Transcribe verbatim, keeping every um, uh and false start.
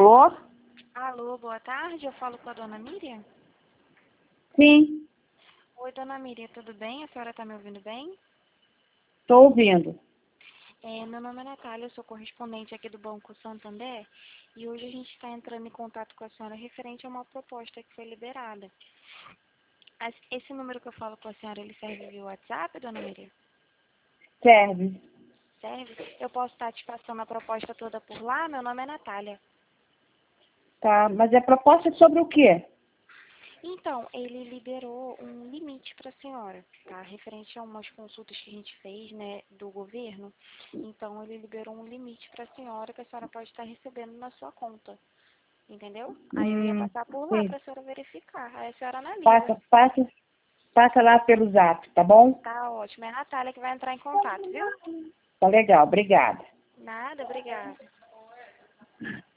Alô? Alô, boa tarde. Eu falo com a dona Miriam? Sim, Oi, dona Miriam, tudo bem? A senhora está me ouvindo bem? estou ouvindo. É, meu nome é Natália, eu sou correspondente aqui do Banco Santander e hoje a gente está entrando em contato com a senhora referente a uma proposta que foi liberada. As- Esse número que eu falo com a senhora, ele serve via WhatsApp, dona Miriam? Serve. Serve? Eu posso estar te passando a proposta toda por lá? Meu nome é Natália. Tá, mas a proposta é sobre o quê? Então, ele liberou um limite para a senhora, tá? Referente a umas consultas que a gente fez, né, do governo. Então, ele liberou um limite para a senhora que a senhora pode estar recebendo na sua conta, entendeu? Aí eu ia Hum, passar por lá sim. para a senhora verificar. Aí a senhora analisa. Passa, passa, passa lá pelo zap, tá bom? Tá ótimo. É a Natália que vai entrar em contato, viu? Tá legal, obrigada. Nada, obrigada.